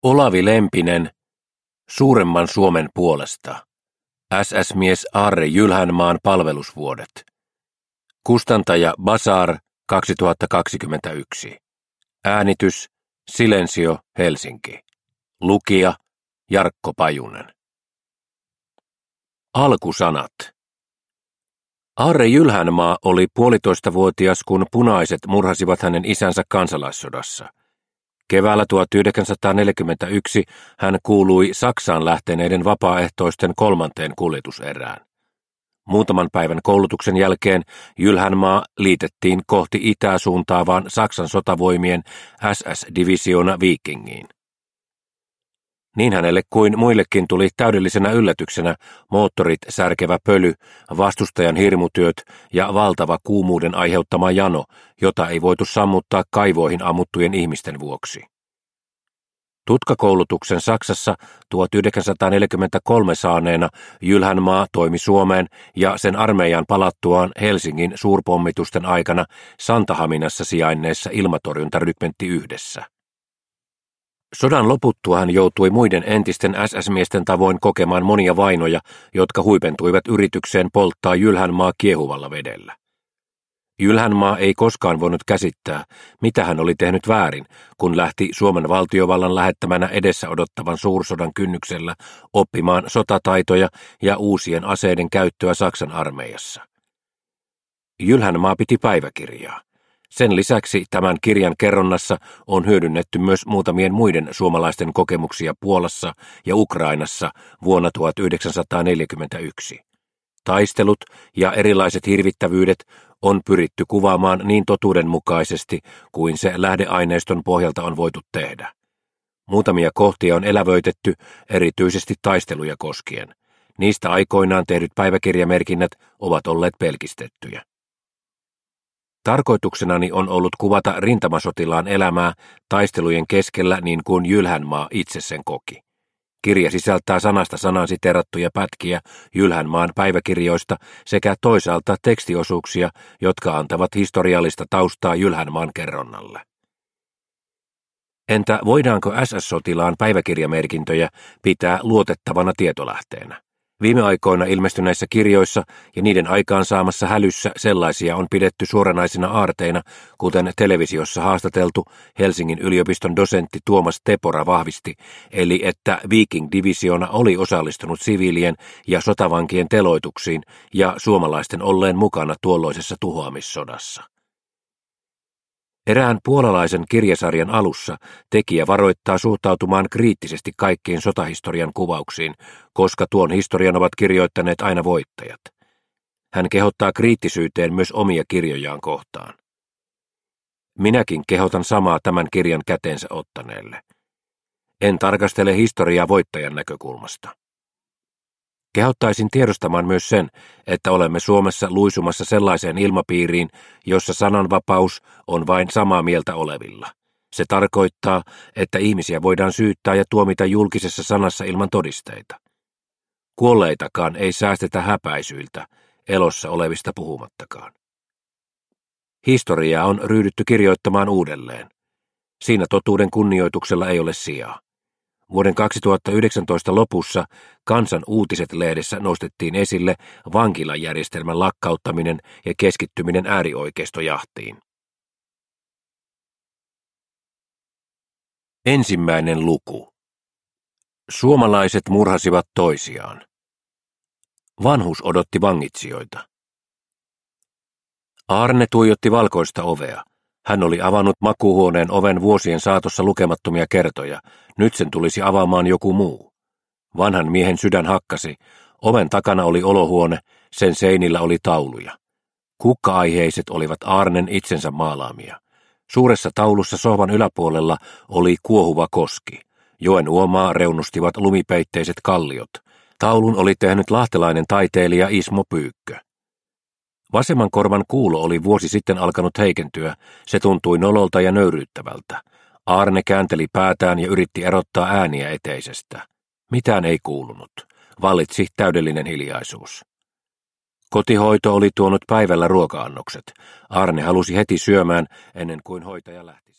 Olavi Lempinen, Suuremman Suomen puolesta. SS-mies Aarre Jylhänmaan palvelusvuodet. Kustantaja Bazar 2021. Äänitys Silensio Helsinki. Lukija Jarkko Pajunen. Alkusanat. Aarre Jylhänmaa oli 1,5-vuotias, kun punaiset murhasivat hänen isänsä kansalaissodassa. Keväällä 1941 hän kuului Saksaan lähteneiden vapaaehtoisten 3. kuljetuserään. Muutaman päivän koulutuksen jälkeen Jylhänmaa liitettiin kohti itää suuntaavaan Saksan sotavoimien SS-divisioona Vikingiin. Niin hänelle kuin muillekin tuli täydellisenä yllätyksenä moottorit särkevä pöly, vastustajan hirmutyöt ja valtava kuumuuden aiheuttama jano, jota ei voitu sammuttaa kaivoihin ammuttujen ihmisten vuoksi. Tutkakoulutuksen Saksassa 1943 saaneena Jylhänmaa toimi Suomeen ja sen armeijan palattuaan Helsingin suurpommitusten aikana Santahaminassa sijainneessa ilmatorjuntarykmentti 1. Sodan loputtua hän joutui muiden entisten SS-miesten tavoin kokemaan monia vainoja, jotka huipentuivat yritykseen polttaa Jylhänmaa kiehuvalla vedellä. Jylhänmaa ei koskaan voinut käsittää, mitä hän oli tehnyt väärin, kun lähti Suomen valtiovallan lähettämänä edessä odottavan suursodan kynnyksellä oppimaan sotataitoja ja uusien aseiden käyttöä Saksan armeijassa. Jylhänmaa piti päiväkirjaa. Sen lisäksi tämän kirjan kerronnassa on hyödynnetty myös muutamien muiden suomalaisten kokemuksia Puolassa ja Ukrainassa vuonna 1941. Taistelut ja erilaiset hirvittävyydet on pyritty kuvaamaan niin totuudenmukaisesti kuin se lähdeaineiston pohjalta on voitu tehdä. Muutamia kohtia on elävöitetty, erityisesti taisteluja koskien. Niistä aikoinaan tehdyt päiväkirjamerkinnät ovat olleet pelkistettyjä. Tarkoituksenani on ollut kuvata rintamasotilaan elämää taistelujen keskellä niin kuin Jylhänmaa itse sen koki. Kirja sisältää sanasta sanaan siteerattuja pätkiä Jylhänmaan päiväkirjoista sekä toisaalta tekstiosuuksia, jotka antavat historiallista taustaa Jylhänmaan kerronnalle. Entä voidaanko SS-sotilaan päiväkirjamerkintöjä pitää luotettavana tietolähteenä? Viime aikoina ilmestyneissä kirjoissa ja niiden aikaansaamassa hälyssä sellaisia on pidetty suoranaisina aarteina, kuten televisiossa haastateltu Helsingin yliopiston dosentti Tuomas Tepora vahvisti, eli että Viking-divisioona oli osallistunut siviilien ja sotavankien teloituksiin ja suomalaisten olleen mukana tuolloisessa tuhoamissodassa. Erään puolalaisen kirjasarjan alussa tekijä varoittaa suhtautumaan kriittisesti kaikkiin sotahistorian kuvauksiin, koska tuon historian ovat kirjoittaneet aina voittajat. Hän kehottaa kriittisyyteen myös omia kirjojaan kohtaan. Minäkin kehotan samaa tämän kirjan käteensä ottaneelle. En tarkastele historiaa voittajan näkökulmasta. Kehottaisin tiedostamaan myös sen, että olemme Suomessa luisumassa sellaiseen ilmapiiriin, jossa sananvapaus on vain samaa mieltä olevilla. Se tarkoittaa, että ihmisiä voidaan syyttää ja tuomita julkisessa sanassa ilman todisteita. Kuolleitakaan ei säästetä häpäisyiltä, elossa olevista puhumattakaan. Historiaa on ryhdytty kirjoittamaan uudelleen. Siinä totuuden kunnioituksella ei ole sijaa. Vuoden 2019 lopussa Kansan uutiset-lehdessä nostettiin esille vankilajärjestelmän lakkauttaminen ja keskittyminen äärioikeistojahtiin. Ensimmäinen luku. Suomalaiset murhasivat toisiaan. Vanhus odotti vangitsijoita. Aarne tuijotti valkoista ovea. Hän oli avannut makuuhuoneen oven vuosien saatossa lukemattomia kertoja. Nyt sen tulisi avaamaan joku muu. Vanhan miehen sydän hakkasi. Oven takana oli olohuone, sen seinillä oli tauluja. Kukka-aiheiset olivat Aarnen itsensä maalaamia. Suuressa taulussa sohvan yläpuolella oli kuohuva koski. Joen uomaa reunustivat lumipeitteiset kalliot. Taulun oli tehnyt lahtelainen taiteilija Ismo Pyykkö. Vasemman korvan kuulo oli vuosi sitten alkanut heikentyä, se tuntui nololta ja nöyryyttävältä. Aarne käänteli päätään ja yritti erottaa ääniä eteisestä. Mitään ei kuulunut. Vallitsi täydellinen hiljaisuus. Kotihoito oli tuonut päivällä ruoka-annokset. Aarne halusi heti syömään ennen kuin hoitaja lähti.